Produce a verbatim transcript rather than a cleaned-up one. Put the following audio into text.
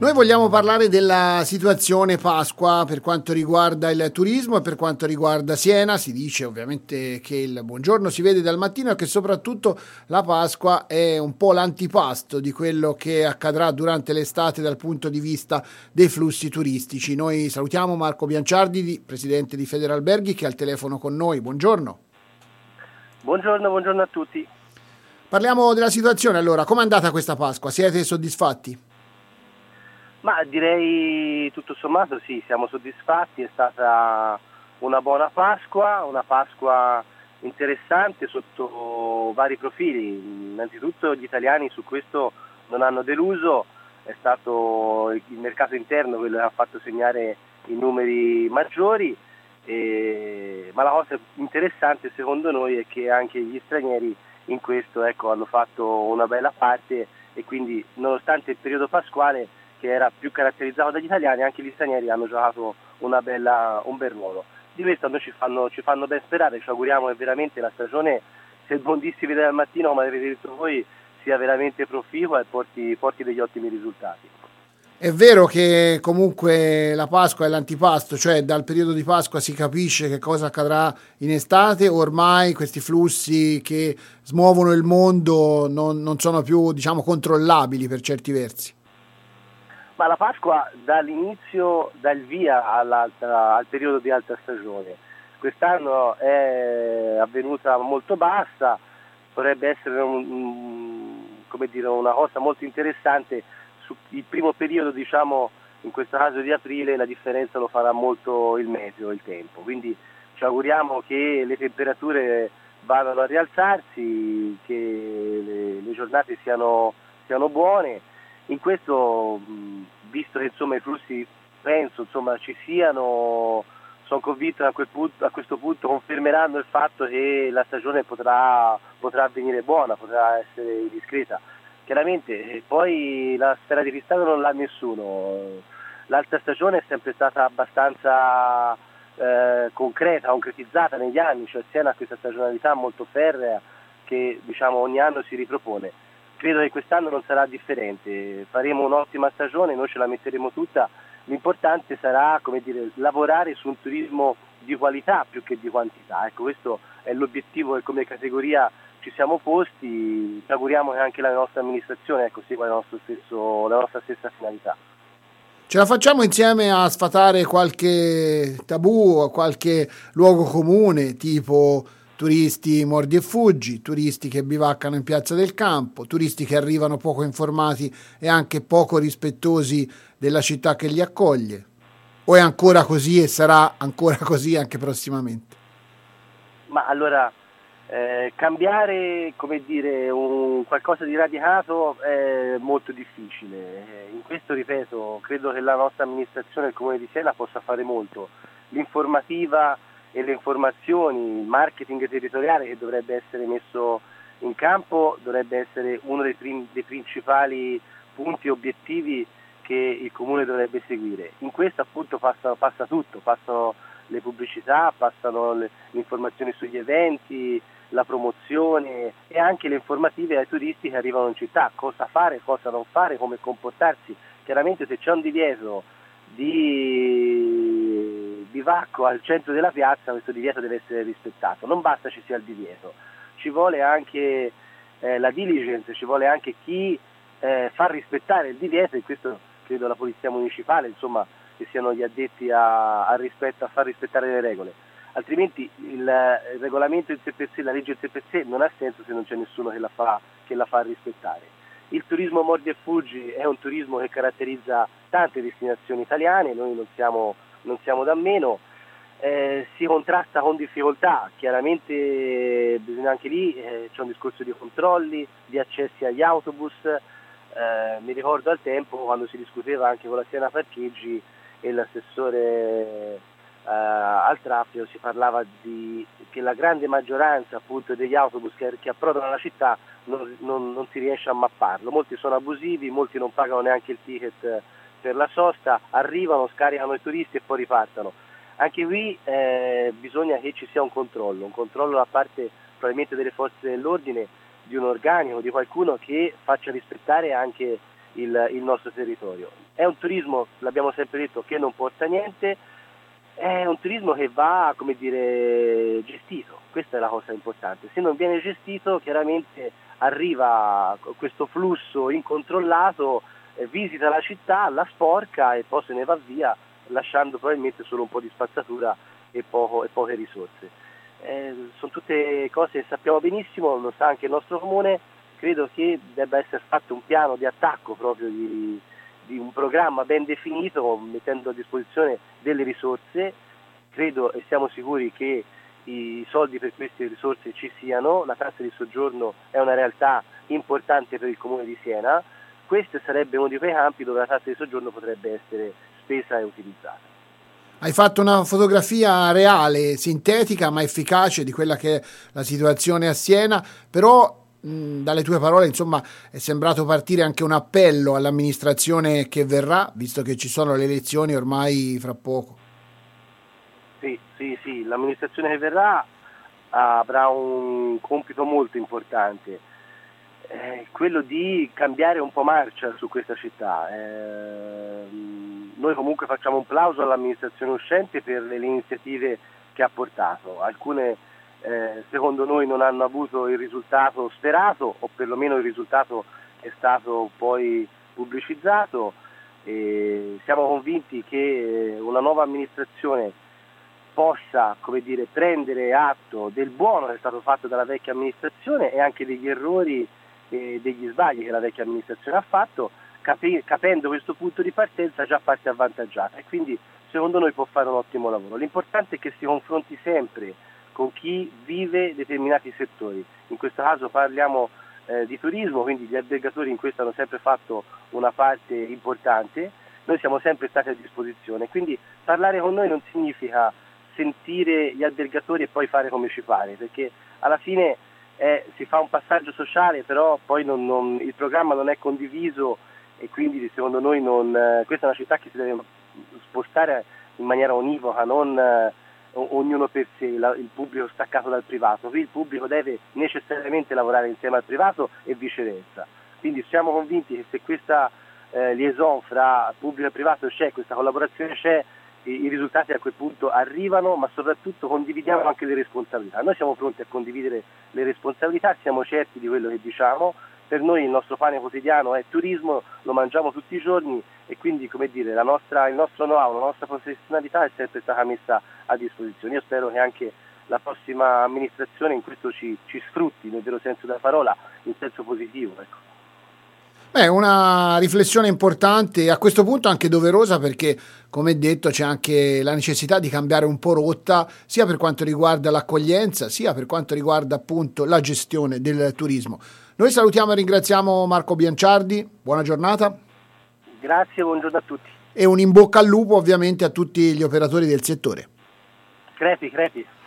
Noi vogliamo parlare della situazione Pasqua per quanto riguarda il turismo e per quanto riguarda Siena. Si dice ovviamente che il buongiorno si vede dal mattino e che soprattutto la Pasqua è un po' l'antipasto di quello che accadrà durante l'estate dal punto di vista dei flussi turistici. Noi salutiamo Marco Bianciardi, presidente di Federalberghi, che è al telefono con noi. Buongiorno. Buongiorno, buongiorno a tutti. Parliamo della situazione allora. Com'è andata questa Pasqua? Siete soddisfatti? Ma direi tutto sommato sì, siamo soddisfatti, è stata una buona Pasqua, una Pasqua interessante sotto vari profili. Innanzitutto gli italiani su questo non hanno deluso, è stato il mercato interno quello che ha fatto segnare i numeri maggiori, e... ma la cosa interessante secondo noi è che anche gli stranieri in questo ecco, hanno fatto una bella parte e quindi nonostante il periodo pasquale che era più caratterizzato dagli italiani, anche gli stranieri hanno giocato una bella, un bel ruolo. Di questo a noi ci fanno, ci fanno ben sperare, ci auguriamo che veramente la stagione, se il buondì si vede al mattino, come avete detto voi, sia veramente proficua e porti, porti degli ottimi risultati. È vero che comunque la Pasqua è l'antipasto, cioè dal periodo di Pasqua si capisce che cosa accadrà in estate, ormai questi flussi che smuovono il mondo non, non sono più, diciamo, controllabili per certi versi. Ma la Pasqua dall'inizio, dal via al periodo di alta stagione. Quest'anno è avvenuta molto bassa, potrebbe essere un, come dire, una cosa molto interessante. Il primo periodo, diciamo, in questo caso di aprile, la differenza lo farà molto il meteo, il tempo. Quindi ci auguriamo che le temperature vadano a rialzarsi, che le, le giornate siano, siano buone. In questo, visto che insomma i flussi penso insomma ci siano, sono convinto che a, quel punto, a questo punto confermeranno il fatto che la stagione potrà, potrà venire buona, potrà essere discreta. Chiaramente poi la sfera di cristallo non l'ha nessuno, l'alta stagione è sempre stata abbastanza eh, concreta, concretizzata negli anni, cioè Siena ha questa stagionalità molto ferrea che diciamo ogni anno si ripropone. Credo che quest'anno non sarà differente, faremo un'ottima stagione, noi ce la metteremo tutta, l'importante sarà come dire, lavorare su un turismo di qualità più che di quantità, ecco questo è l'obiettivo che come categoria ci siamo posti, ci auguriamo che anche la nostra amministrazione ecco, segua il nostro stesso, la nostra stessa finalità. Ce la facciamo insieme a sfatare qualche tabù, qualche luogo comune, tipo turisti mordi e fuggi, turisti che bivaccano in Piazza del Campo, turisti che arrivano poco informati e anche poco rispettosi della città che li accoglie. O è ancora così e sarà ancora così anche prossimamente? Ma allora, eh, cambiare, come dire, un qualcosa di radicato è molto difficile. In questo, ripeto, credo che la nostra amministrazione, il Comune di Siena, possa fare molto. L'informativa e le informazioni, il marketing territoriale che dovrebbe essere messo in campo dovrebbe essere uno dei, prim- dei principali punti obiettivi che il Comune dovrebbe seguire. In questo appunto passa, passa tutto, passano le pubblicità, passano le, le informazioni sugli eventi, la promozione e anche le informative ai turisti che arrivano in città, cosa fare, cosa non fare, come comportarsi. Chiaramente se c'è un divieto di bivacco al centro della piazza, questo divieto deve essere rispettato, non basta ci sia il divieto, ci vuole anche eh, la diligence, ci vuole anche chi eh, fa rispettare il divieto e questo credo la polizia municipale, insomma, che siano gli addetti a, a, rispetto, a far rispettare le regole, altrimenti il, il regolamento in sé per sé, la legge in sé per sé non ha senso se non c'è nessuno che la fa, che la fa rispettare. Il turismo mordi e fuggi è un turismo che caratterizza tante destinazioni italiane, noi non siamo, non siamo da meno, eh, si contrasta con difficoltà, chiaramente bisogna anche lì, eh, c'è un discorso di controlli, di accessi agli autobus, eh, mi ricordo al tempo quando si discuteva anche con la Siena Parcheggi e l'assessore Uh, al traffico si parlava di che la grande maggioranza appunto degli autobus che, che approdano alla città non, non, non si riesce a mapparlo, molti sono abusivi, molti non pagano neanche il ticket per la sosta, arrivano, scaricano i turisti e poi ripartano. Anche qui eh, bisogna che ci sia un controllo, un controllo da parte probabilmente delle forze dell'ordine, di un organico, di qualcuno che faccia rispettare anche il, il nostro territorio. È un turismo, l'abbiamo sempre detto, che non porta niente, è un turismo che va, come dire, gestito, questa è la cosa importante. Se non viene gestito, chiaramente arriva questo flusso incontrollato, eh, visita la città, la sporca e poi se ne va via, lasciando probabilmente solo un po' di spazzatura e, poco, e poche risorse. Eh, sono tutte cose che sappiamo benissimo, lo sa anche il nostro comune. Credo che debba essere fatto un piano di attacco proprio di, di un programma ben definito, mettendo a disposizione delle risorse. Credo e siamo sicuri che i soldi per queste risorse ci siano, la tassa di soggiorno è una realtà importante per il comune di Siena, questo sarebbe uno di quei campi dove la tassa di soggiorno potrebbe essere spesa e utilizzata. Hai fatto una fotografia reale, sintetica ma efficace di quella che è la situazione a Siena, però mh, dalle tue parole insomma è sembrato partire anche un appello all'amministrazione che verrà, visto che ci sono le elezioni ormai fra poco. Sì, sì, sì, l'amministrazione che verrà avrà un compito molto importante, eh, quello di cambiare un po' marcia su questa città. Eh, noi comunque facciamo un plauso all'amministrazione uscente per le iniziative che ha portato. Alcune eh, secondo noi non hanno avuto il risultato sperato, o perlomeno il risultato che è stato poi pubblicizzato. E siamo convinti che una nuova amministrazione possa, come dire, prendere atto del buono che è stato fatto dalla vecchia amministrazione e anche degli errori e degli sbagli che la vecchia amministrazione ha fatto, capi- capendo questo punto di partenza già parte avvantaggiata, e quindi secondo noi può fare un ottimo lavoro. L'importante è che si confronti sempre con chi vive determinati settori. In questo caso parliamo eh, di turismo, quindi gli albergatori in questo hanno sempre fatto una parte importante, noi siamo sempre stati a disposizione, quindi parlare con noi non significa sentire gli albergatori e poi fare come ci pare, perché alla fine eh, si fa un passaggio sociale, però poi non, non, il programma non è condiviso e quindi secondo noi non, eh, questa è una città che si deve spostare in maniera univoca, non eh, ognuno per sé, la, il pubblico staccato dal privato. Qui il pubblico deve necessariamente lavorare insieme al privato e viceversa, quindi siamo convinti che se questa eh, liaison fra pubblico e privato c'è, questa collaborazione c'è, i risultati a quel punto arrivano, ma soprattutto condividiamo anche le responsabilità. Noi siamo pronti a condividere le responsabilità, siamo certi di quello che diciamo. Per noi il nostro pane quotidiano è turismo, lo mangiamo tutti i giorni e quindi, come dire, la nostra, il nostro know-how, la nostra professionalità è sempre stata messa a disposizione. Io spero che anche la prossima amministrazione in questo ci, ci sfrutti nel vero senso della parola, in senso positivo, ecco. Beh, una riflessione importante e a questo punto anche doverosa, perché come detto c'è anche la necessità di cambiare un po' rotta, sia per quanto riguarda l'accoglienza, sia per quanto riguarda appunto la gestione del turismo. Noi salutiamo e ringraziamo Marco Bianciardi, buona giornata. Grazie, buongiorno a tutti. E un in bocca al lupo ovviamente a tutti gli operatori del settore. Crepi, crepi.